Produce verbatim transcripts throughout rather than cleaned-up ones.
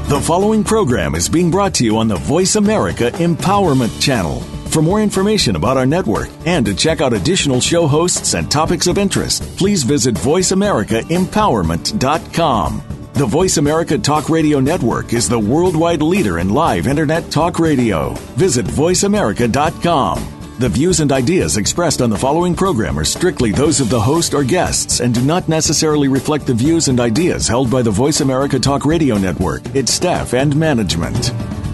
The following program is being brought to you on the Voice America Empowerment Channel. For more information about our network and to check out additional show hosts and topics of interest, please visit voice america empowerment dot com. The Voice America Talk Radio Network is the worldwide leader in live Internet talk radio. Visit voice america dot com. The views and ideas expressed on the following program are strictly those of the host or guests and do not necessarily reflect the views and ideas held by the Voice America Talk Radio Network, its staff, and management.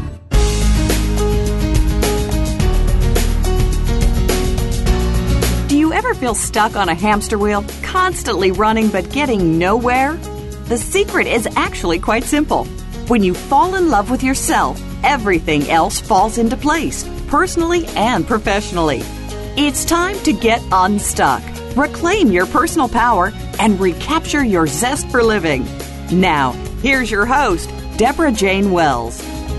Do you ever feel stuck on a hamster wheel, constantly running but getting nowhere? The secret is actually quite simple. When you fall in love with yourself, everything else falls into place, personally and professionally. It's time to get unstuck, reclaim your personal power, and recapture your zest for living. Now, here's your host, Deborah Jane Wells.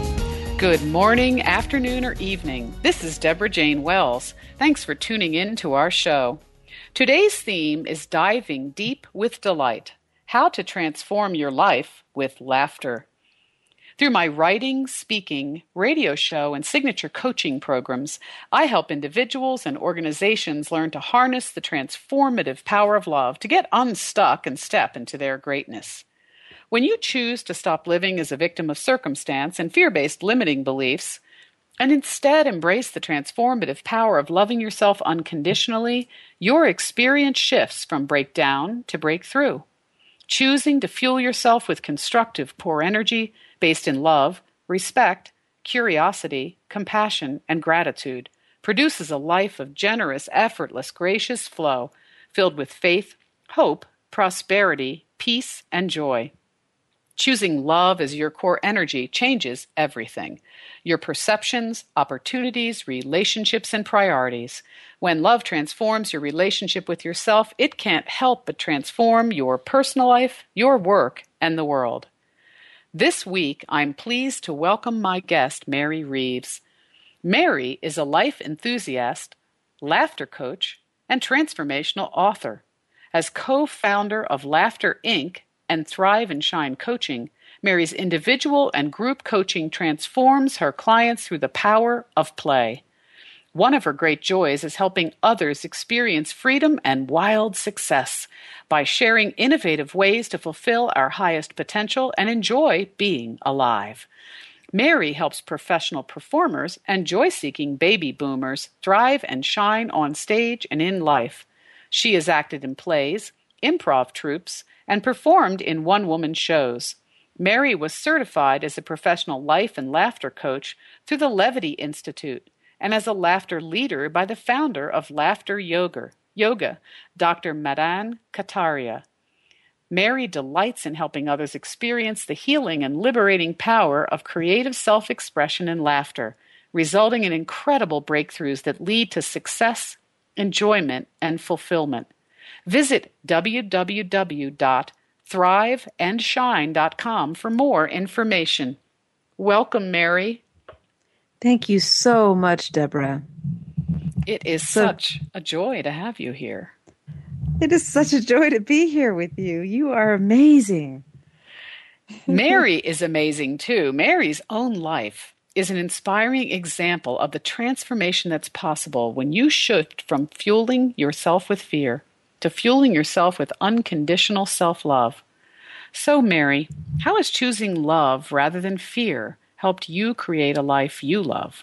Good morning, afternoon, or evening. This is Deborah Jane Wells. Thanks for tuning in to our show. Today's theme is Diving Deep with Delight, how to transform your life with laughter. Through my writing, speaking, radio show, and signature coaching programs, I help individuals and organizations learn to harness the transformative power of love to get unstuck and step into their greatness. When you choose to stop living as a victim of circumstance and fear-based limiting beliefs, and instead embrace the transformative power of loving yourself unconditionally, your experience shifts from breakdown to breakthrough. Choosing to fuel yourself with constructive core energy based in love, respect, curiosity, compassion, and gratitude produces a life of generous, effortless, gracious flow filled with faith, hope, prosperity, peace, and joy. Choosing love as your core energy changes everything. Your perceptions, opportunities, relationships, and priorities. When love transforms your relationship with yourself, it can't help but transform your personal life, your work, and the world. This week, I'm pleased to welcome my guest, Mary Reeves. Mary is a life enthusiast, laughter coach, and transformational author. As co-founder of Laughter Incorporated and Thrive and Shine Coaching, Mary's individual and group coaching transforms her clients through the power of play. One of her great joys is helping others experience freedom and wild success by sharing innovative ways to fulfill our highest potential and enjoy being alive. Mary helps professional performers and joy-seeking baby boomers thrive and shine on stage and in life. She has acted in plays, improv troupes, and performed in one-woman shows. Mary was certified as a professional life and laughter coach through the Levity Institute and as a laughter leader by the founder of Laughter Yoga, Yoga, Doctor Madan Kataria. Mary delights in helping others experience the healing and liberating power of creative self-expression and laughter, resulting in incredible breakthroughs that lead to success, enjoyment, and fulfillment. Visit w w w dot thrive and shine dot com for more information. Welcome, Mary. Thank you so much, Deborah. It is so, such a joy to have you here. It is such a joy to be here with you. You are amazing. Mary is amazing, too. Mary's own life is an inspiring example of the transformation that's possible when you shift from fueling yourself with fear to fueling yourself with unconditional self-love. So, Mary, how has choosing love rather than fear helped you create a life you love?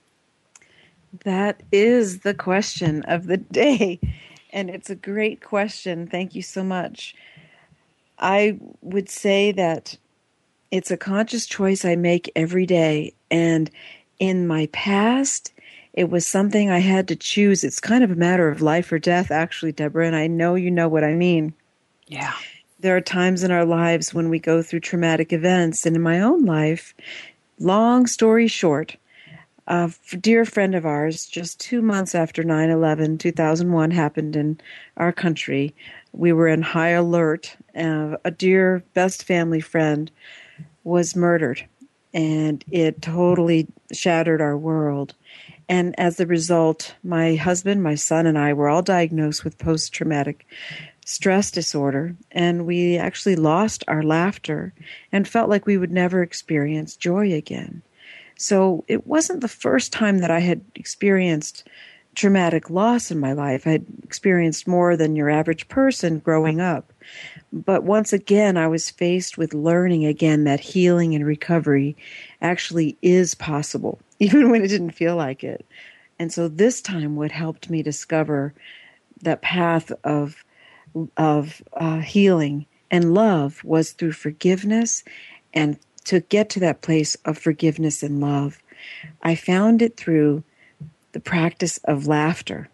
That is the question of the day, and it's a great question. Thank you so much. I would say that it's a conscious choice I make every day, and in my past, it was something I had to choose. It's kind of a matter of life or death, actually, Deborah, and I know you know what I mean. Yeah. There are times in our lives when we go through traumatic events, and in my own life, long story short, a dear friend of ours, just two months after nine eleven, two thousand one happened in our country, we were in high alert. Uh, a dear, best family friend was murdered. and it totally shattered our world. And as a result, my husband, my son, and I were all diagnosed with post-traumatic stress disorder, and we actually lost our laughter and felt like we would never experience joy again. So it wasn't the first time that I had experienced traumatic loss in my life. I had experienced more than your average person growing up. But once again, I was faced with learning again that healing and recovery actually is possible, even when it didn't feel like it. And so this time what helped me discover that path of of uh, healing and love was through forgiveness. And to get to that place of forgiveness and love, I found it through the practice of laughter.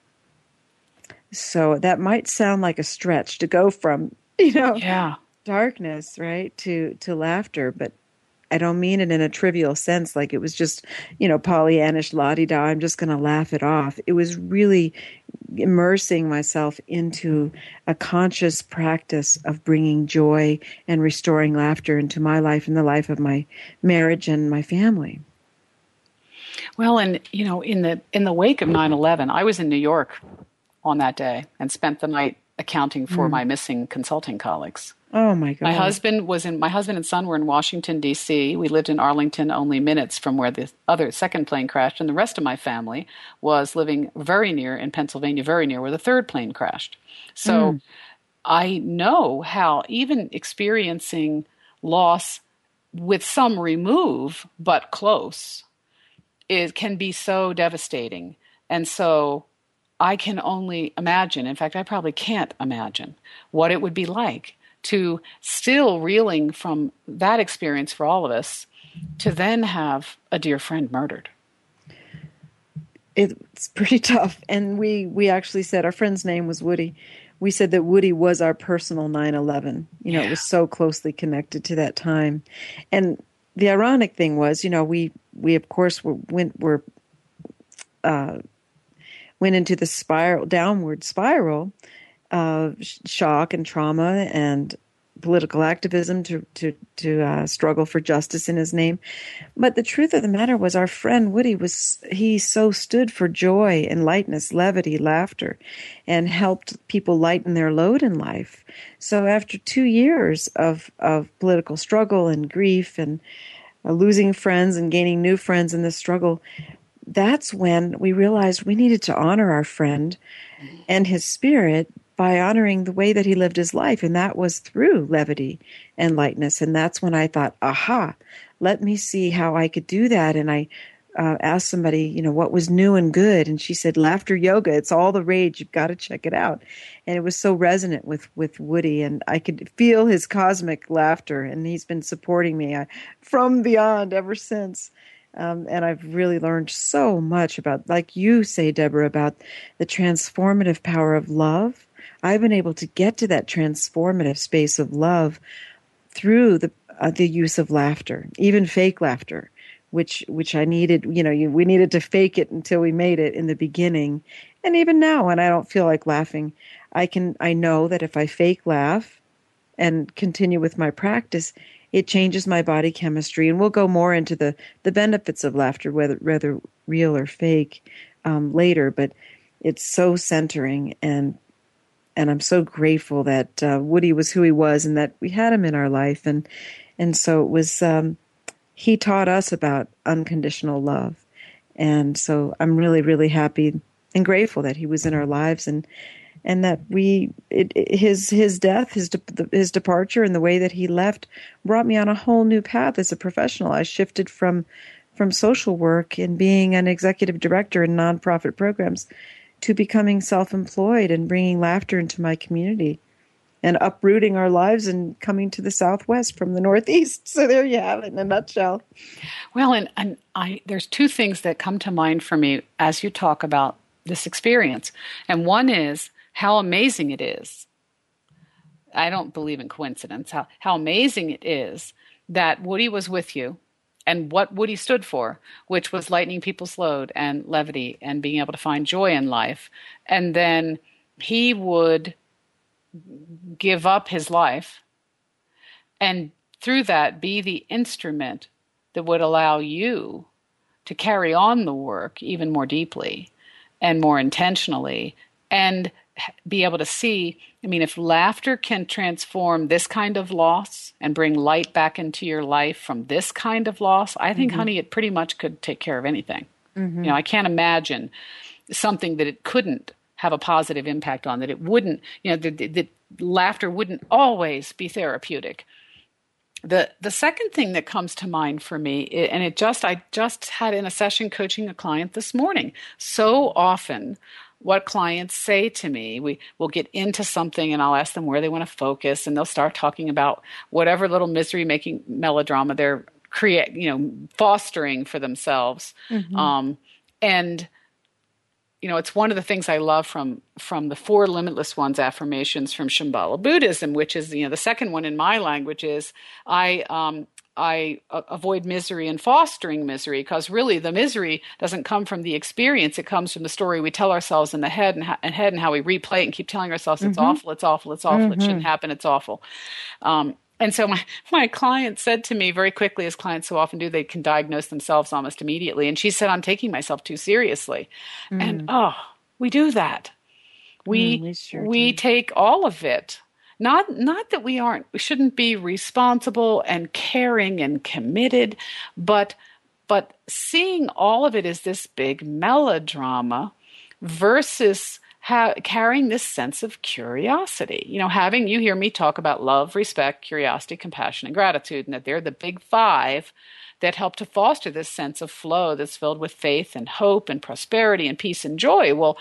So that might sound like a stretch to go from, you know, yeah. darkness, right, to, to laughter, but I don't mean it in a trivial sense, like it was just, you know, Pollyannish la-di-da, I'm just going to laugh it off. It was really immersing myself into a conscious practice of bringing joy and restoring laughter into my life and the life of my marriage and my family. Well, and, you know, in the in the wake of nine eleven, I was in New York on that day and spent the night accounting for mm. my missing consulting colleagues. Oh my God! My husband was in. My husband and son were in Washington D C. We lived in Arlington, only minutes from where the other second plane crashed, and the rest of my family was living very near in Pennsylvania, very near where the third plane crashed. So mm. I know how even experiencing loss with some remove, but close, it can be so devastating, and so I can only imagine. In fact, I probably can't imagine what it would be like to still reeling from that experience for all of us, to then have a dear friend murdered. It's pretty tough. And we, we actually said, our friend's name was Woody. We said that Woody was our personal nine eleven. You know, yeah. It was so closely connected to that time. And the ironic thing was, you know, we, we of course were, went, were, uh, went into the spiral, downward spiral of shock and trauma and political activism to to to uh, struggle for justice in his name. But the truth of the matter was, our friend Woody was he so stood for joy and lightness, levity, laughter, and helped people lighten their load in life. So after two years of of political struggle and grief and uh, losing friends and gaining new friends in this struggle, that's when we realized we needed to honor our friend and his spirit by honoring the way that he lived his life, and that was through levity and lightness. And that's when I thought, aha, let me see how I could do that. And I uh, asked somebody, you know, what was new and good, and she said, laughter yoga. It's all the rage. You've got to check it out. And it was so resonant with, with Woody, and I could feel his cosmic laughter, and he's been supporting me uh, from beyond ever since. Um, and I've really learned so much about, like you say, Deborah, about the transformative power of love. I've been able to get to that transformative space of love through the uh, the use of laughter, even fake laughter, which which I needed. You know, you, we needed to fake it until we made it in the beginning, and even now, when I don't feel like laughing, I can. I know that if I fake laugh and continue with my practice, it changes my body chemistry, and we'll go more into the the benefits of laughter, whether whether real or fake, um, later. But it's so centering, and and I'm so grateful that uh, Woody was who he was, and that we had him in our life, and and so it was. Um, he taught us about unconditional love, and so I'm really, really happy and grateful that he was in our lives, and and that we it, it, his his death, his de- his departure, and the way that he left brought me on a whole new path as a professional. I shifted from from social work and being an executive director in nonprofit programs to becoming self-employed and bringing laughter into my community and uprooting our lives and coming to the Southwest from the Northeast. So there you have it in a nutshell. Well, and, and I there's two things that come to mind for me as you talk about this experience. And one is how amazing it is. I don't believe in coincidence. How, how amazing it is that Woody was with you, and what Woody stood for, which was lightening people's load and levity and being able to find joy in life. And then he would give up his life and through that be the instrument that would allow you to carry on the work even more deeply and more intentionally and be able to see, I mean, if laughter can transform this kind of loss and bring light back into your life from this kind of loss, I think, mm-hmm. honey, it pretty much could take care of anything. Mm-hmm. You know, I can't imagine something that it couldn't have a positive impact on, that it wouldn't, you know, that, that laughter wouldn't always be therapeutic. The the second thing that comes to mind for me, and it just, I just had in a session coaching a client this morning. So often what clients say to me, we will get into something and I'll ask them where they want to focus, and they'll start talking about whatever little misery-making melodrama they're create, you know, fostering for themselves. Mm-hmm. Um, and you know, it's one of the things I love from from the Four Limitless Ones affirmations from Shambhala Buddhism, which is, you know, the second one in my language is I um, I uh, avoid misery and fostering misery, because really the misery doesn't come from the experience. It comes from the story we tell ourselves in the head and, ha- and head and how we replay it and keep telling ourselves it's mm-hmm. awful, it's awful, it's awful, mm-hmm. it shouldn't happen, it's awful. Um, And so my, my client said to me very quickly, as clients so often do, they can diagnose themselves almost immediately. And she said, I'm taking myself too seriously. Mm. And, oh, we do that. We, mm, we, sure we take all of it. Not, not that we aren't, we shouldn't be responsible and caring and committed, but, but seeing all of it as this big melodrama versus Ha- carrying this sense of curiosity, you know, having, you hear me talk about love, respect, curiosity, compassion, and gratitude, and that they're the big five that help to foster this sense of flow that's filled with faith and hope and prosperity and peace and joy. Well,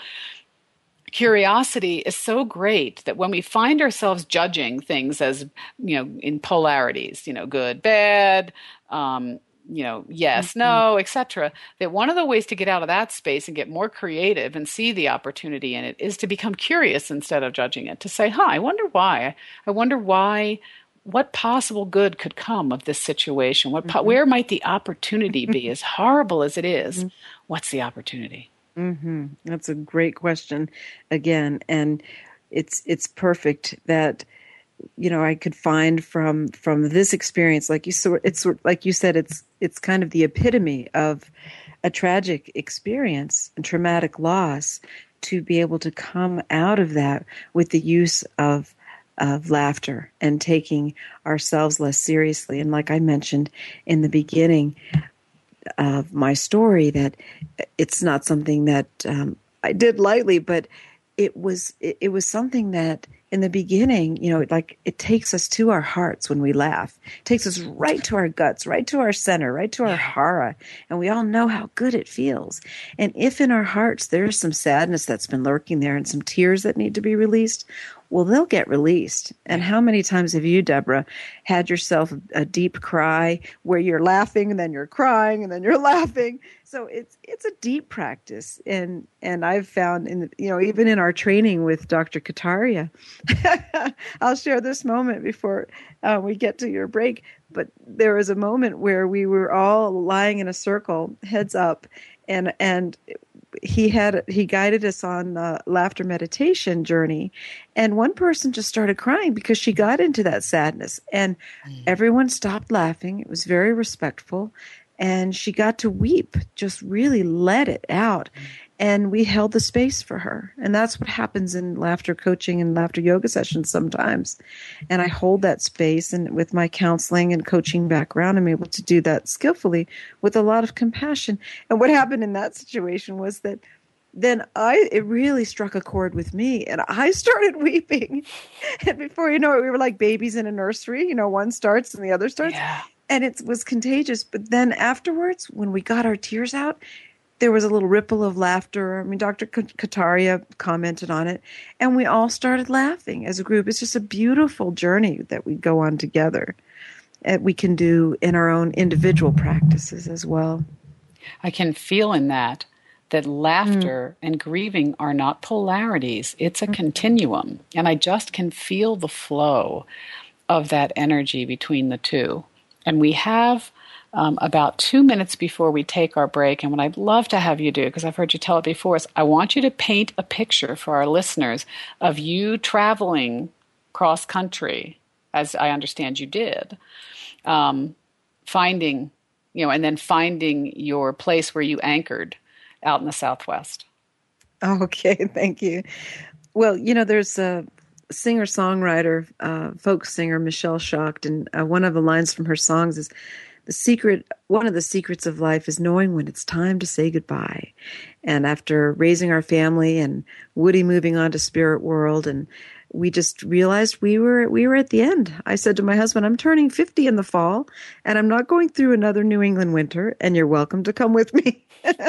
curiosity is so great that when we find ourselves judging things as, you know, in polarities, you know, good, bad, um, you know, yes, mm-hmm. no, et cetera, that one of the ways to get out of that space and get more creative and see the opportunity in it is to become curious instead of judging it, to say, huh, I wonder why. I wonder why, what possible good could come of this situation? What, po- mm-hmm. Where might the opportunity be? As horrible as it is, mm-hmm. what's the opportunity? Mm-hmm. That's a great question again. And it's, it's perfect that, you know, I could find from from this experience, like you so it's like you said, it's it's kind of the epitome of a tragic experience and traumatic loss, to be able to come out of that with the use of of laughter and taking ourselves less seriously. And like I mentioned in the beginning of my story, that it's not something that um, I did lightly, but it was it, it was something that in the beginning, you know, like it takes us to our hearts when we laugh. It takes us right to our guts, right to our center, right to our hara. And we all know how good it feels. And if in our hearts there's some sadness that's been lurking there and some tears that need to be released, well, they'll get released. And how many times have you, Deborah, had yourself a deep cry where you're laughing and then you're crying and then you're laughing? So it's it's a deep practice. And and I've found, in the, you know, even in our training with Doctor Kataria, I'll share this moment before uh, we get to your break. But there was a moment where we were all lying in a circle, heads up, and and he had he guided us on the laughter meditation journey, and one person just started crying because she got into that sadness, and mm. everyone stopped laughing. It was very respectful, and she got to weep, just really let it out. Mm. And we held the space for her. And that's what happens in laughter coaching and laughter yoga sessions sometimes. And I hold that space, and with my counseling and coaching background, I'm able to do that skillfully with a lot of compassion. And what happened in that situation was that then I, it really struck a chord with me, and I started weeping. And before you know it, we were like babies in a nursery. You know, one starts and the other starts. Yeah. And it was contagious. But then afterwards, when we got our tears out, there was a little ripple of laughter. I mean, Doctor Kataria commented on it, and we all started laughing as a group. It's just a beautiful journey that we go on together, and we can do in our own individual practices as well. I can feel in that, that laughter mm. and grieving are not polarities. It's a mm. continuum, and I just can feel the flow of that energy between the two. And we have Um, about two minutes before we take our break, and what I'd love to have you do, because I've heard you tell it before, is I want you to paint a picture for our listeners of you traveling cross country, as I understand you did, um, finding, you know, and then finding your place where you anchored out in the Southwest. Okay, thank you. Well, you know, there's a singer-songwriter, uh, folk singer, Michelle Schacht, and uh, one of the lines from her songs is, the secret, one of the secrets of life is knowing when it's time to say goodbye. And after raising our family and Woody moving on to Spirit World, and we just realized we were we were at the end. I said to my husband, I'm turning fifty in the fall, and I'm not going through another New England winter, and you're welcome to come with me.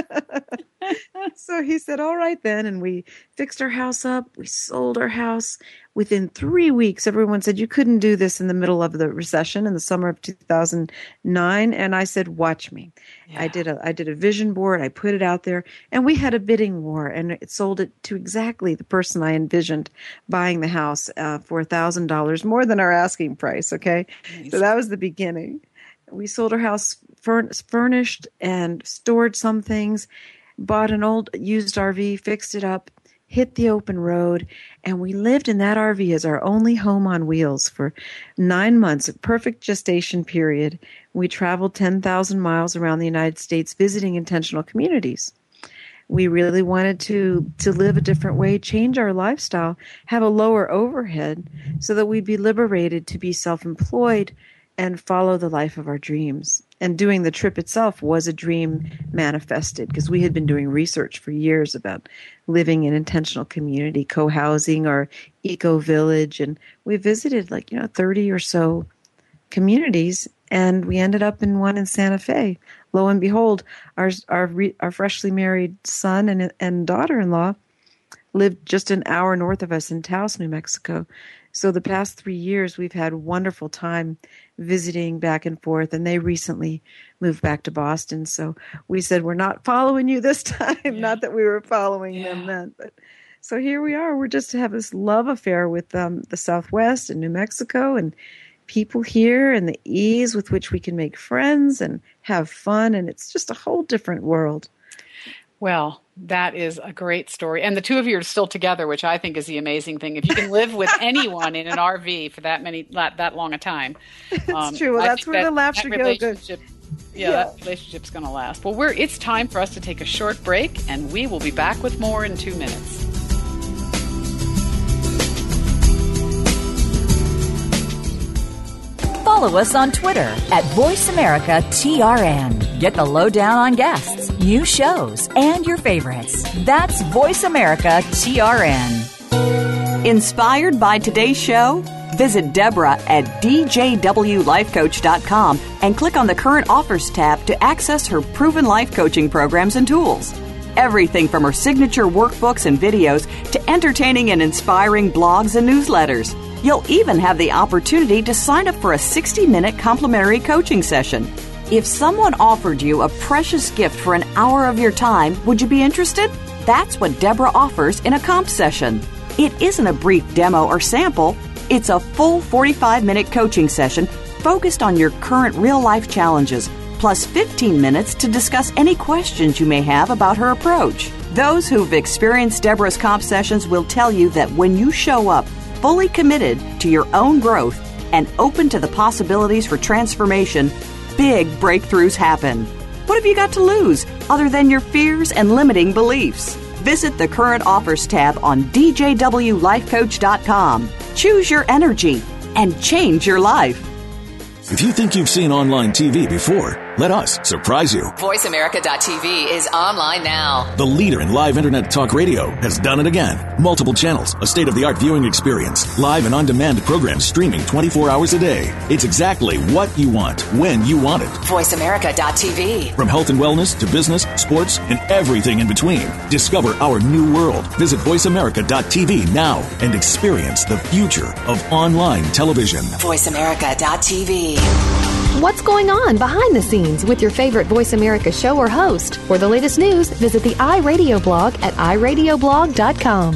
So he said, all right then. And we fixed our house up. We sold our house. Within three weeks, everyone said, you couldn't do this in the middle of the recession in the summer of two thousand nine. And I said, watch me. Yeah. I did a I did a vision board. I put it out there, and we had a bidding war, and it sold it to exactly the person I envisioned buying the house uh, for one thousand dollars more than our asking price. Okay. Nice. So that was the beginning. We sold our house furn- furnished and stored some things, bought an old used R V, fixed it up, hit the open road, and we lived in that R V as our only home on wheels for nine months, a perfect gestation period. We traveled ten thousand miles around the United States visiting intentional communities. We really wanted to, to live a different way, change our lifestyle, have a lower overhead so that we'd be liberated to be self-employed and follow the life of our dreams. And doing the trip itself was a dream manifested, because we had been doing research for years about living in intentional community, co-housing or eco-village. And we visited like, you know, thirty or so communities, and we ended up in one in Santa Fe. Lo and behold, our our, re, our freshly married son and, and daughter-in-law lived just an hour north of us in Taos, New Mexico. So the past three years, we've had a wonderful time visiting back and forth, and they recently moved back to Boston. So we said, we're not following you this time. Yeah. Not that we were following yeah. them then. But so here we are. We're just to have this love affair with um, the Southwest and New Mexico and people here and the ease with which we can make friends and have fun. And it's just a whole different world. Well, that is a great story. And the two of you are still together, which I think is the amazing thing. If you can live with anyone in an R V for that many, that, that long a time. It's um, true. Well, that's where that, the laughter goes. Yeah, yeah, that relationship's going to last. Well, we're, it's time for us to take a short break, and we will be back with more in two minutes. Follow us on Twitter at Voice America T R N. Get the lowdown on guests, new shows, and your favorites. That's Voice America T R N. Inspired by today's show? Visit Deborah at D J W life coach dot com and click on the Current Offers tab to access her proven life coaching programs and tools. Everything from her signature workbooks and videos to entertaining and inspiring blogs and newsletters. You'll even have the opportunity to sign up for a sixty-minute complimentary coaching session. If someone offered you a precious gift for an hour of your time, would you be interested? That's what Deborah offers in a comp session. It isn't a brief demo or sample. It's a full forty-five minute coaching session focused on your current real-life challenges, plus fifteen minutes to discuss any questions you may have about her approach. Those who've experienced Deborah's comp sessions will tell you that when you show up fully committed to your own growth and open to the possibilities for transformation, big breakthroughs happen. What have you got to lose other than your fears and limiting beliefs? Visit the Current Offers tab on D J W life coach dot com. Choose your energy and change your life. If you think you've seen online T V before, let us surprise you. Voice America dot T V is online now. The leader in live internet talk radio has done it again. Multiple channels, a state-of-the-art viewing experience, live and on-demand programs streaming twenty-four hours a day. It's exactly what you want, when you want it. Voice America dot T V. From health and wellness to business, sports, and everything in between. Discover our new world. Visit Voice America dot T V now and experience the future of online television. Voice America dot T V. What's going on behind the scenes with your favorite Voice America show or host? For the latest news, visit the iRadio blog at i radio blog dot com.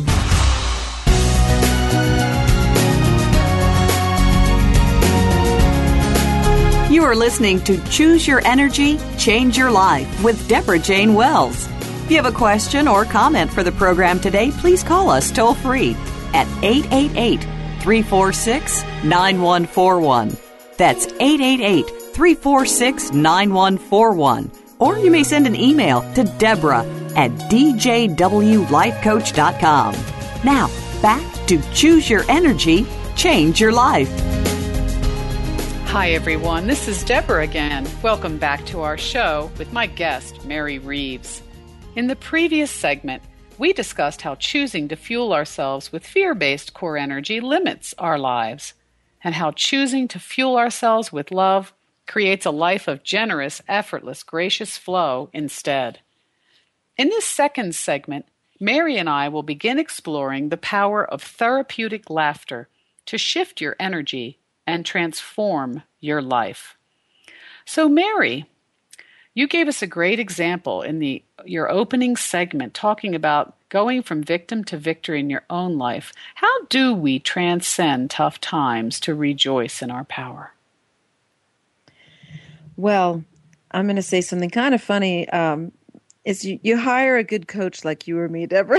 You are listening to Choose Your Energy, Change Your Life with Deborah Jane Wells. If you have a question or comment for the program today, please call us toll free at eight eight eight, three four six, nine one four one. That's eight eight eight, three four six, nine one four one. Or you may send an email to Deborah at d j w life coach dot com. Now, back to Choose Your Energy, Change Your Life. Hi, everyone. This is Deborah again. Welcome back to our show with my guest, Mary Reeves. In the previous segment, we discussed how choosing to fuel ourselves with fear-based core energy limits our lives, and how choosing to fuel ourselves with love creates a life of generous, effortless, gracious flow instead. In this second segment, Mary and I will begin exploring the power of therapeutic laughter to shift your energy and transform your life. So, Mary, you gave us a great example in the your opening segment talking about going from victim to victor in your own life. How do we transcend tough times to rejoice in our power? Well, I'm going to say something kind of funny. Um, is you, you hire a good coach like you or me, Deborah.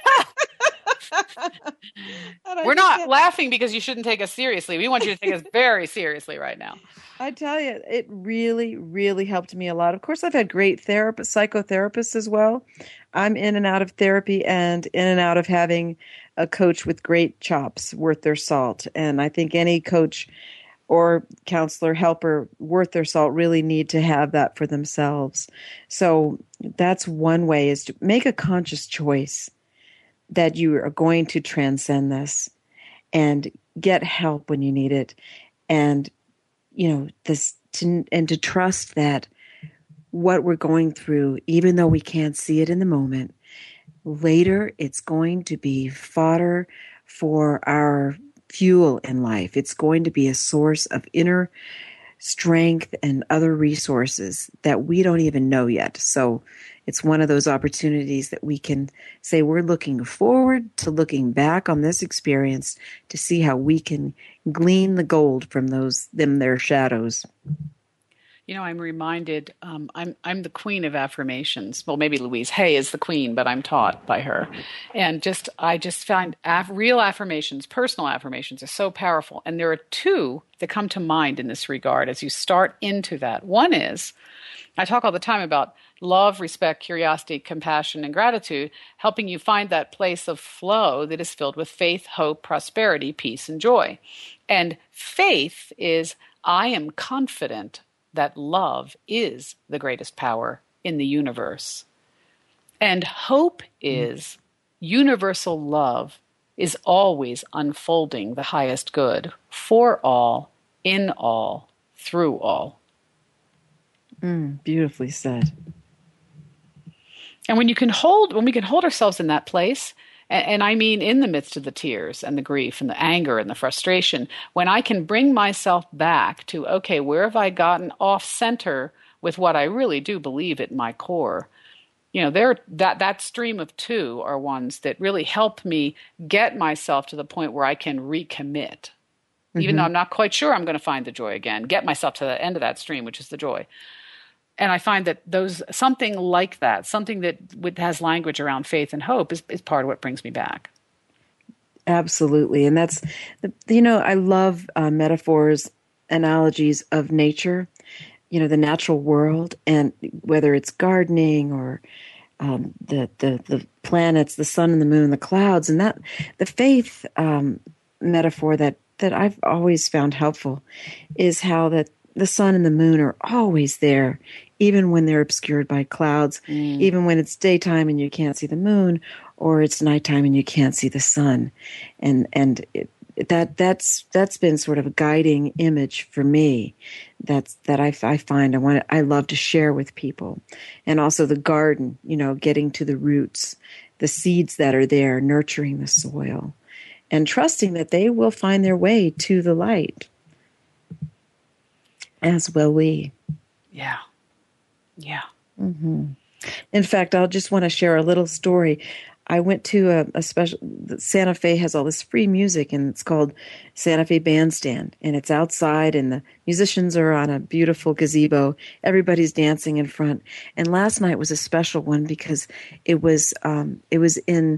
We're not laughing because you shouldn't take us seriously. We want you to take us very seriously right now. I tell you, it really, really helped me a lot. Of course, I've had great therapists, psychotherapists as well. I'm in and out of therapy and in and out of having a coach with great chops worth their salt. And I think any coach or counselor, helper worth their salt really need to have that for themselves. So that's one way, is to make a conscious choice that you are going to transcend this and get help when you need it. And, you know, this to, and to trust that what we're going through, even though we can't see it in the moment, later it's going to be fodder for our fuel in life. It's going to be a source of inner strength and other resources that we don't even know yet. So it's one of those opportunities that we can say we're looking forward to looking back on this experience to see how we can glean the gold from those them their shadows. You know, I'm reminded, um, I'm I'm the queen of affirmations. Well, maybe Louise Hay is the queen, but I'm taught by her. And just, I just find aff- real affirmations, personal affirmations are so powerful. And there are two that come to mind in this regard as you start into that. One is, I talk all the time about love, respect, curiosity, compassion, and gratitude, helping you find that place of flow that is filled with faith, hope, prosperity, peace, and joy. And faith is, I am confident that love is the greatest power in the universe. And hope is universal love is always unfolding the highest good for all, in all, through all. Mm, beautifully said. And when you can hold, when we can hold ourselves in that place, and, and I mean in the midst of the tears and the grief and the anger and the frustration, when I can bring myself back to, okay, where have I gotten off center with what I really do believe at my core? You know, there that that stream of two are ones that really help me get myself to the point where I can recommit. Mm-hmm. Even though I'm not quite sure I'm going to find the joy again, get myself to the end of that stream, which is the joy. And I find that those something like that, something that has language around faith and hope is, is part of what brings me back. Absolutely. And that's, you know, I love uh, metaphors, analogies of nature, you know, the natural world, and whether it's gardening or um, the, the, the planets, the sun and the moon, the clouds, and that the faith um, metaphor that, that I've always found helpful is how that the sun and the moon are always there, even when they're obscured by clouds, mm. even when it's daytime and you can't see the moon, or it's nighttime and you can't see the sun. And and it, that that's that's been sort of a guiding image for me. That's that I, I find I want I love to share with people, and also the garden. You know, getting to the roots, the seeds that are there, nurturing the soil, and trusting that they will find their way to the light. As will we. Yeah. Yeah. Mm-hmm. In fact, I'll just want to share a little story. I went to a, a special, Santa Fe has all this free music, and it's called Santa Fe Bandstand. And it's outside, and the musicians are on a beautiful gazebo. Everybody's dancing in front. And last night was a special one because it was um, it was in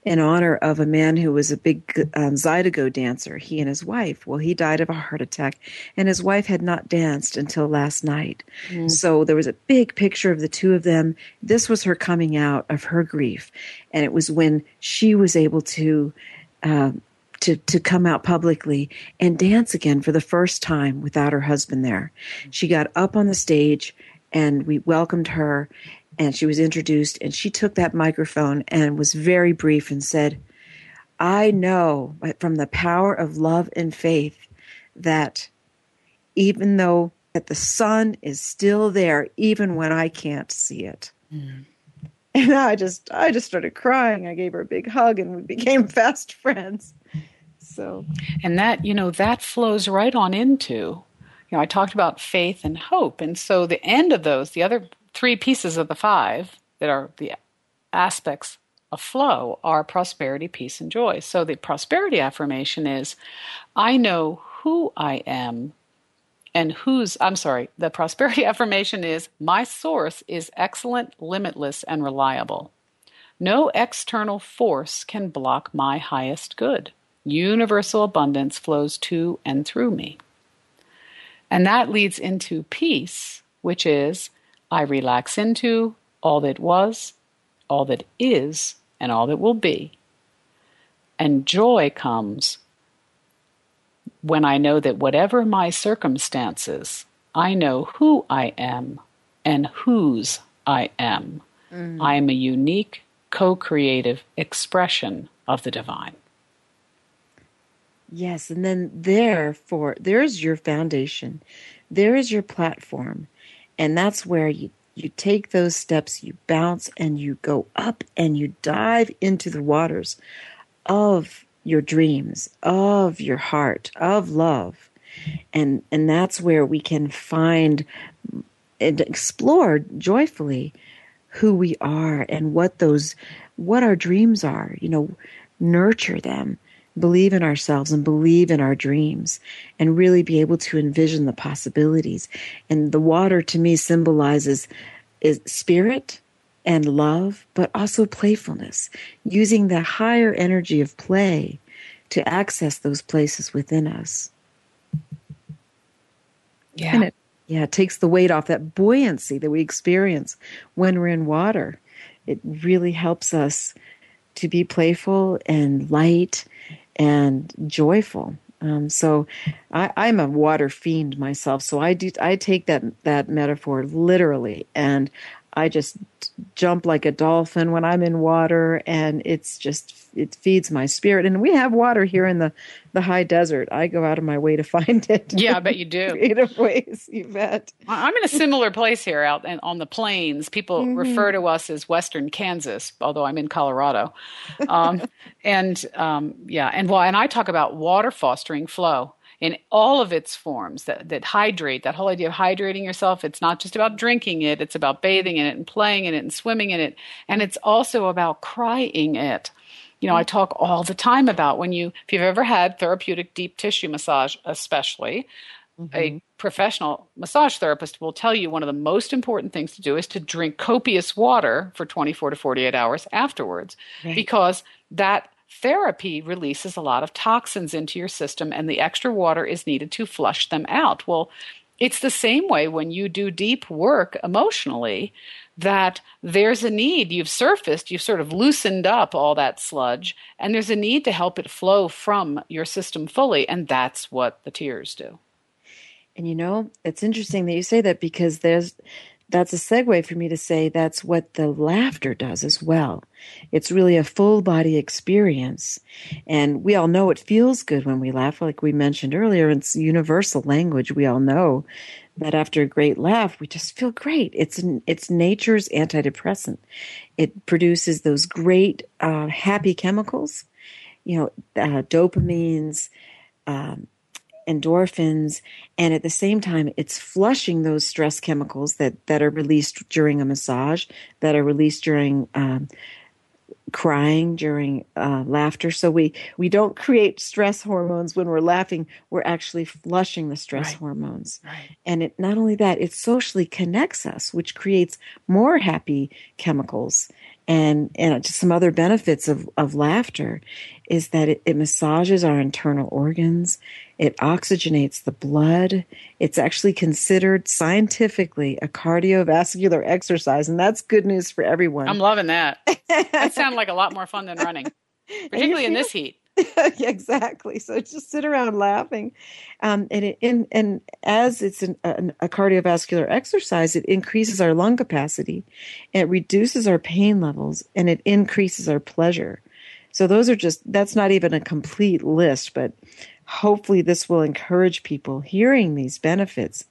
in honor of a man who was a big um, Zydeco dancer, he and his wife. Well, he died of a heart attack, and his wife had not danced until last night. Mm. So there was a big picture of the two of them. This was her coming out of her grief, and it was when she was able to uh, to to come out publicly and dance again for the first time without her husband there. She got up on the stage, and we welcomed her, and she was introduced, and she took that microphone and was very brief and said, I know from the power of love and faith that even though that the sun is still there, even when I can't see it. Mm. And I just, I just started crying. I gave her a big hug, and we became fast friends. So, and that, you know, that flows right on into, you know, I talked about faith and hope. And so the end of those, the other three pieces of the five that are the aspects of flow are prosperity, peace, and joy. So the prosperity affirmation is, I know who I am and whose, I'm sorry, the prosperity affirmation is, my source is excellent, limitless, and reliable. No external force can block my highest good. Universal abundance flows to and through me. And that leads into peace, which is, I relax into all that was, all that is, and all that will be. And joy comes when I know that whatever my circumstances, I know who I am and whose I am. Mm. I am a unique, co-creative expression of the divine. Yes, and then therefore, there's your foundation. There is your platform. And that's where you, you take those steps, you bounce, and you go up and you dive into the waters of your dreams, of your heart, of love. And and that's where we can find and explore joyfully who we are and what those, what our dreams are. You know, nurture them. Believe in ourselves and believe in our dreams and really be able to envision the possibilities. And the water to me symbolizes is spirit and love, but also playfulness, using the higher energy of play to access those places within us. Yeah. And it, yeah, it takes the weight off, that buoyancy that we experience when we're in water. It really helps us to be playful and light and joyful. Um, so I, I'm a water fiend myself. So I do, I take that, that metaphor literally, and I just jump like a dolphin when I'm in water, and it's just, it feeds my spirit. And we have water here in the, the high desert. I go out of my way to find it. Yeah, I bet you do. Creative ways, you bet. I'm in a similar place here out on the plains. People mm-hmm. refer to us as Western Kansas, although I'm in Colorado. Um, and um, yeah, and well, and I talk about water fostering flow in all of its forms that, that hydrate, that whole idea of hydrating yourself. It's not just about drinking it. It's about bathing in it and playing in it and swimming in it. And it's also about crying it. You know, I talk all the time about when you, if you've ever had therapeutic deep tissue massage, especially, mm-hmm. a professional massage therapist will tell you one of the most important things to do is to drink copious water for twenty-four to forty-eight hours afterwards, right. because that therapy releases a lot of toxins into your system, and the extra water is needed to flush them out. Well, it's the same way when you do deep work emotionally, that there's a need. You've surfaced, you've sort of loosened up all that sludge, and there's a need to help it flow from your system fully, and that's what the tears do. And you know, it's interesting that you say that, because there's that's a segue for me to say that's what the laughter does as well. It's really a full body experience. And we all know it feels good when we laugh. Like we mentioned earlier, it's universal language. We all know that after a great laugh, we just feel great. It's it's nature's antidepressant. It produces those great uh, happy chemicals, you know, uh, dopamines, um, endorphins, and at the same time, it's flushing those stress chemicals that, that are released during a massage, that are released during um, crying, during uh, laughter. So we, we don't create stress hormones when we're laughing. We're actually flushing the stress right. hormones. Right. And it, not only that, it socially connects us, which creates more happy chemicals And, and just some other benefits of, of laughter is that it, it massages our internal organs. It oxygenates the blood. It's actually considered scientifically a cardiovascular exercise, and that's good news for everyone. I'm loving that. That sounds like a lot more fun than running, particularly in this heat. Yeah, exactly. So just sit around laughing, um, and it, and and as it's an, a, a cardiovascular exercise, it increases our lung capacity, it reduces our pain levels, and it increases our pleasure. So those are just that's not even a complete list, but hopefully this will encourage people hearing these benefits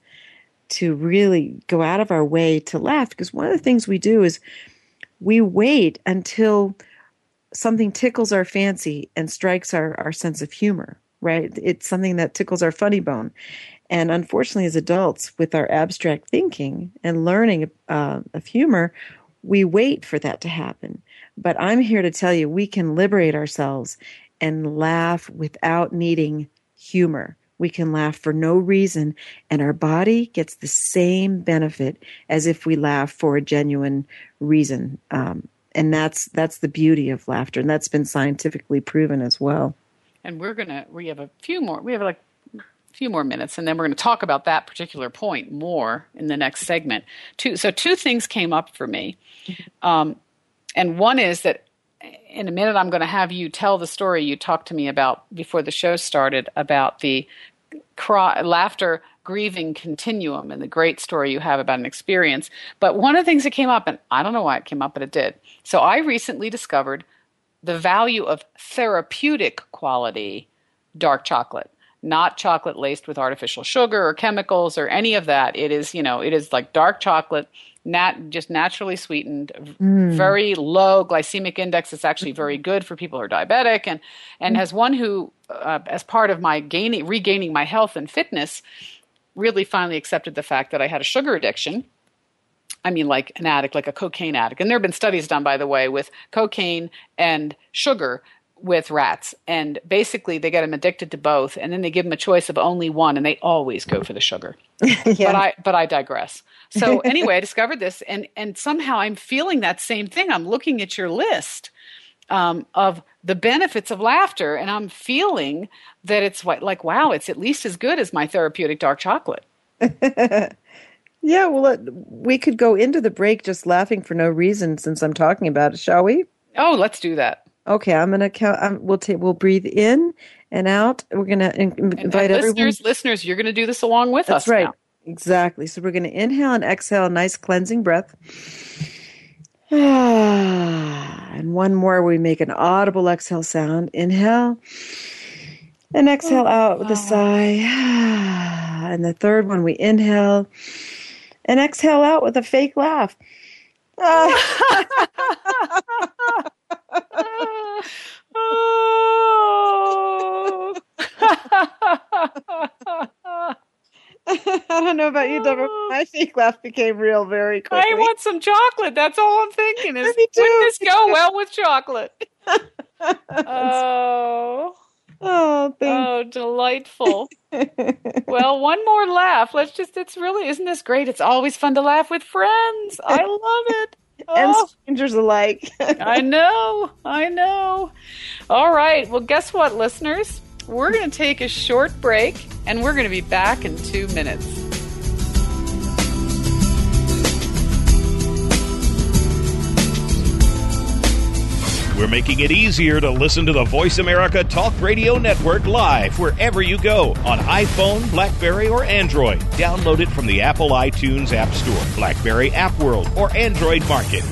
to really go out of our way to laugh, because one of the things we do is we wait until something tickles our fancy and strikes our, our sense of humor, right? It's something that tickles our funny bone. And unfortunately, as adults, with our abstract thinking and learning uh, of humor, we wait for that to happen. But I'm here to tell you, we can liberate ourselves and laugh without needing humor. We can laugh for no reason, and our body gets the same benefit as if we laugh for a genuine reason. Um, And that's that's the beauty of laughter, and that's been scientifically proven as well. And we're gonna we have a few more we have like a few more minutes, and then we're gonna talk about that particular point more in the next segment. Two so two things came up for me, um, and one is that in a minute I'm going to have you tell the story you talked to me about before the show started about the cry, laughter grieving continuum and the great story you have about an experience. But one of the things that came up, and I don't know why it came up, but it did. So I recently discovered the value of therapeutic quality dark chocolate, not chocolate laced with artificial sugar or chemicals or any of that. It is, you know, it is like dark chocolate, nat just naturally sweetened, mm. very low glycemic index. It's actually very good for people who are diabetic. And, and mm. as one who, uh, as part of my gaining, regaining my health and fitness, really finally accepted the fact that I had a sugar addiction. I mean, like an addict, like a cocaine addict. And there have been studies done, by the way, with cocaine and sugar with rats. And basically they get them addicted to both. And then they give them a choice of only one, and they always go for the sugar. Yeah. But I but I digress. So anyway, I discovered this, and, and somehow I'm feeling that same thing. I'm looking at your list um, of the benefits of laughter, and I'm feeling that it's like, wow, it's at least as good as my therapeutic dark chocolate. Yeah, well, we could go into the break just laughing for no reason since I'm talking about it, shall we? Oh, let's do that. Okay, I'm gonna count. Um, we'll take. We'll breathe in and out. We're gonna in, invite and, and everyone. Listeners, listeners, you're gonna do this along with That's us. That's right. Now. Exactly. So we're gonna inhale and exhale, a nice cleansing breath. And one more, we make an audible exhale sound. Inhale and exhale out with a sigh. And the third one, we inhale and exhale out with a fake laugh. Oh. I don't know about you, Deborah. My fake laugh became real very quickly. I want some chocolate. That's all I'm thinking is, Me too. wouldn't this go well with chocolate? Oh. Oh, thank Oh, delightful. Well, one more laugh. Let's just, it's really, isn't this great? It's always fun to laugh with friends. I love it. And Oh. strangers alike. I know. I know. All right. Well, guess what, listeners? We're going to take a short break, and we're going to be back in two minutes. We're making it easier to listen to the Voice America Talk Radio Network live wherever you go on iPhone, BlackBerry, or Android. Download it from the Apple iTunes App Store, BlackBerry App World, or Android Market.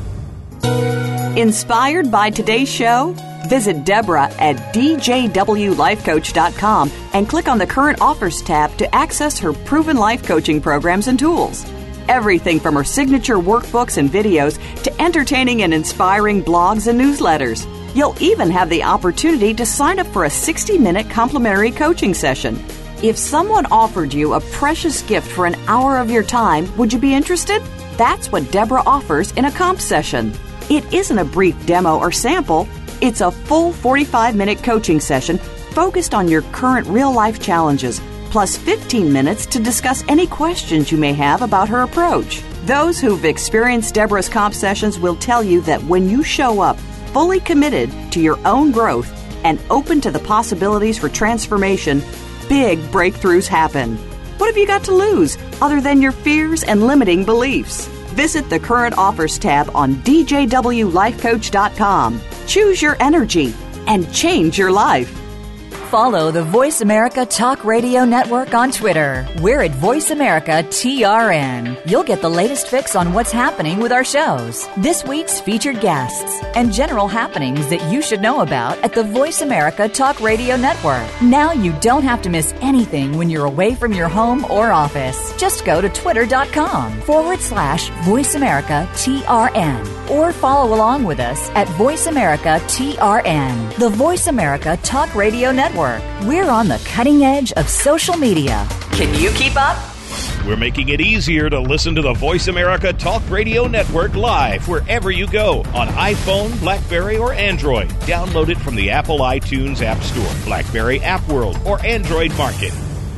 Inspired by today's show? Visit Deborah at d j w life coach dot com and click on the Current Offers tab to access her proven life coaching programs and tools. Everything from her signature workbooks and videos to entertaining and inspiring blogs and newsletters. You'll even have the opportunity to sign up for a sixty-minute complimentary coaching session. If someone offered you a precious gift for an hour of your time, would you be interested? That's what Deborah offers in a comp session. It isn't a brief demo or sample. It's a full forty-five minute coaching session focused on your current real-life challenges, plus fifteen minutes to discuss any questions you may have about her approach. Those who've experienced Deborah's comp sessions will tell you that when you show up fully committed to your own growth and open to the possibilities for transformation, big breakthroughs happen. What have you got to lose other than your fears and limiting beliefs? Visit the current offers tab on D J W life coach dot com. Choose your energy and change your life. Follow the Voice America Talk Radio Network on Twitter. We're at Voice America T R N. You'll get the latest fix on what's happening with our shows, this week's featured guests, and general happenings that you should know about at the Voice America Talk Radio Network. Now you don't have to miss anything when you're away from your home or office. Just go to twitter.com forward slash Voice America T R N or follow along with us at Voice America T R N, the Voice America Talk Radio Network. We're on the cutting edge of social media. Can you keep up? We're making it easier to listen to the Voice America Talk Radio Network live wherever you go on iPhone, BlackBerry, or Android. Download it from the Apple iTunes App Store, BlackBerry App World, or Android Market.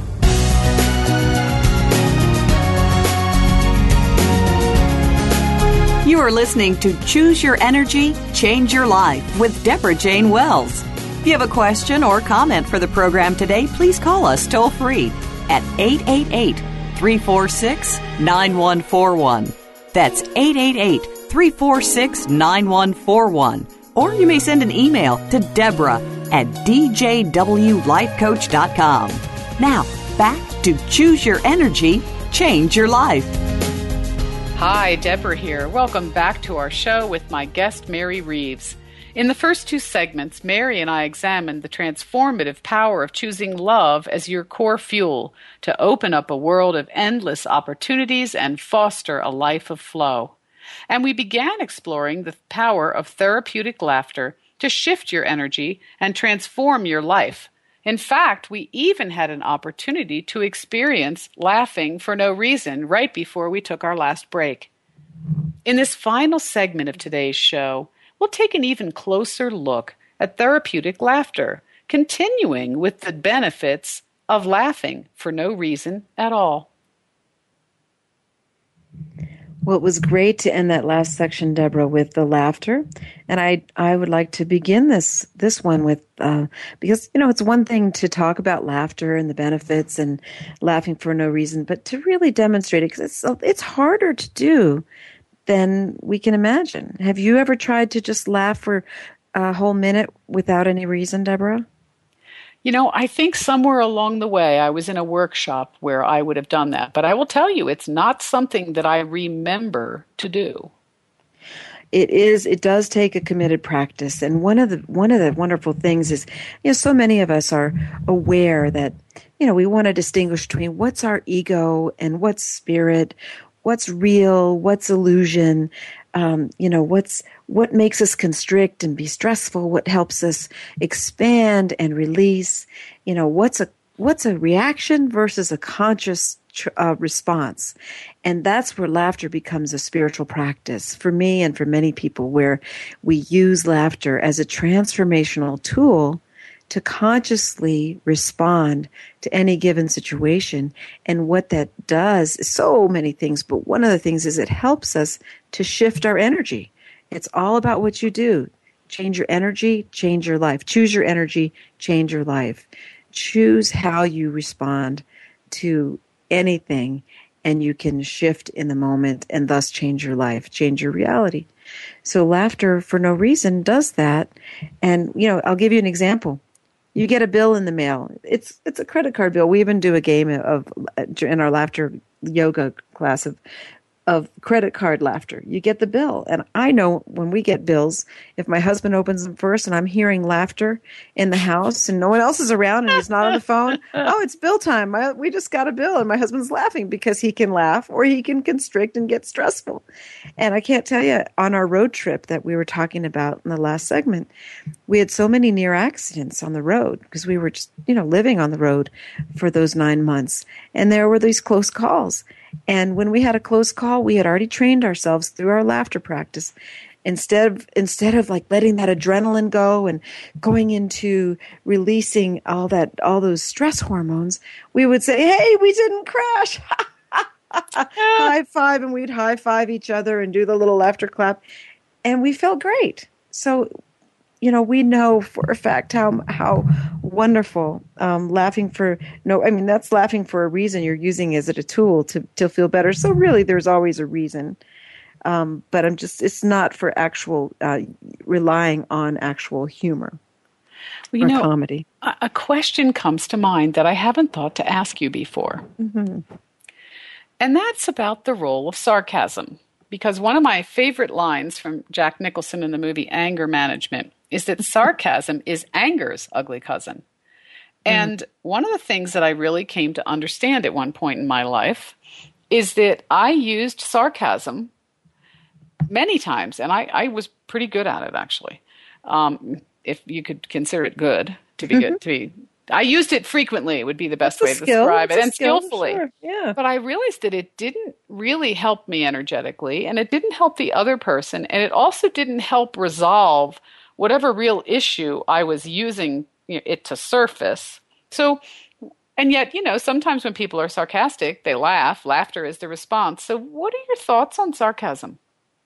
You are listening to Choose Your Energy, Change Your Life with Deborah Jane Wells. If you have a question or comment for the program today, please call us toll-free at eight eight eight, three four six, nine one four one. That's eight eight eight, three four six, nine one four one. Or you may send an email to Deborah at D J W life coach dot com. Now, back to Choose Your Energy, Change Your Life. Hi, Deborah here. Welcome back to our show with my guest, Mary Reeves. In the first two segments, Mary and I examined the transformative power of choosing love as your core fuel to open up a world of endless opportunities and foster a life of flow. And we began exploring the power of therapeutic laughter to shift your energy and transform your life. In fact, we even had an opportunity to experience laughing for no reason right before we took our last break. In this final segment of today's show, we'll take an even closer look at therapeutic laughter, continuing with the benefits of laughing for no reason at all. Well, it was great to end that last section, Deborah, with the laughter. And I I would like to begin this this one with, uh, because, you know, it's one thing to talk about laughter and the benefits and laughing for no reason, but to really demonstrate it, because it's, it's harder to do than we can imagine. Have you ever tried to just laugh for a whole minute without any reason, Deborah? You know, I think somewhere along the way I was in a workshop where I would have done that. But I will tell you, it's not something that I remember to do. It is. It does take a committed practice. And one of the one of the wonderful things is, you know, so many of us are aware that, you know, we want to distinguish between what's our ego and what's spirit, what's real, what's illusion, um, you know, what's what makes us constrict and be stressful, what helps us expand and release, you know, what's a what's a reaction versus a conscious uh, response. And that's where laughter becomes a spiritual practice for me and for many people, where we use laughter as a transformational tool to consciously respond to any given situation. And what that does is so many things, but one of the things is it helps us to shift our energy. It's all about what you do. Change your energy, change your life. Choose your energy, change your life. Choose how you respond to anything, and you can shift in the moment and thus change your life, change your reality. So laughter for no reason does that. And, you know, I'll give you an example. You get a bill in the mail. It's it's a credit card bill. We even do a game of in our laughter yoga class of of credit card laughter. You get the bill. And I know when we get bills, if my husband opens them first and I'm hearing laughter in the house and no one else is around and he's not on the phone, oh, it's bill time. My, we just got a bill and my husband's laughing, because he can laugh or he can constrict and get stressful. And I can't tell you, on our road trip that we were talking about in the last segment, we had so many near accidents on the road because we were just, you know, living on the road for those nine months. And there were these close calls. And when we had a close call, we had already trained ourselves through our laughter practice instead of, instead of like letting that adrenaline go and going into releasing all that, all those stress hormones, we would say, hey, we didn't crash. High five, and we'd high five each other and do the little laughter clap. And we felt great. So, you know, we know for a fact how how wonderful um, laughing for no. I mean, that's laughing for a reason. You're using it as a tool to to feel better. So really, there's always a reason. Um, but I'm just it's not for actual uh, relying on actual humor well, you or know, comedy. A, a question comes to mind that I haven't thought to ask you before, Mm-hmm. and that's about the role of sarcasm. Because one of my favorite lines from Jack Nicholson in the movie Anger Management is that sarcasm is anger's ugly cousin. And mm. one of the things that I really came to understand at one point in my life is that I used sarcasm many times, and I, I was pretty good at it, actually. Um, if you could consider it good to be good, to be I used it frequently would be the best That's way to skill. describe it, It's and skill, skillfully. sure. Yeah. But I realized that it didn't really help me energetically, and it didn't help the other person, and it also didn't help resolve whatever real issue I was using you know, it to surface. So, and yet, you know, sometimes when people are sarcastic, they laugh. Laughter is the response. So what are your thoughts on sarcasm?